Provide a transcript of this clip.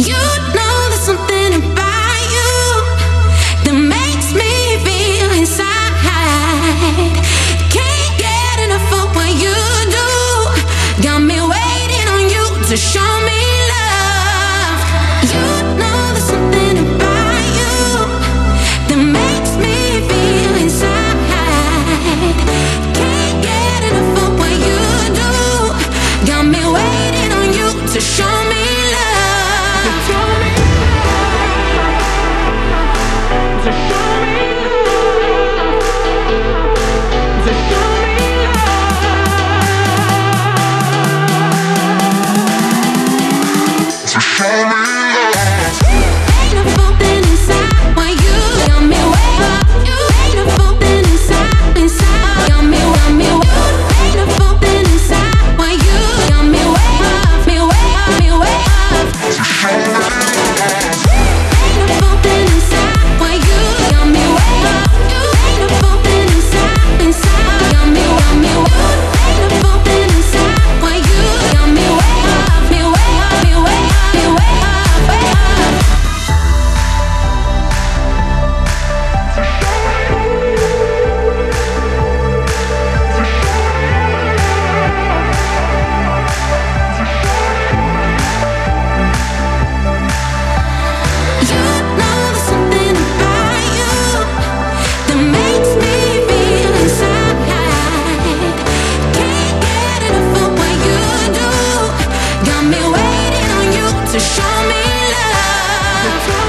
You know there's something about you that makes me feel inside. Can't get enough of what you do. Got me waiting on you to show me love. You know there's something about you that makes me feel inside. Can't get enough of what you do. Got me waiting on you to show me love. To show me love. To show me love. To show me love. To show me love. Ain't no falling inside when you got me way up. You ain't no falling inside, inside. Got me way up. Ain't no falling inside when you got me way up, me way up, me way up. To show me love. Ain't no falling inside when you got me way up. You ain't no falling inside, inside. Got me way up. Ain't no falling inside when you got me way up, me way up, me way up, me way up, way up. You know there's something about you that makes me feel inside. Can't get enough of what you do. Got me waiting on you to show me love.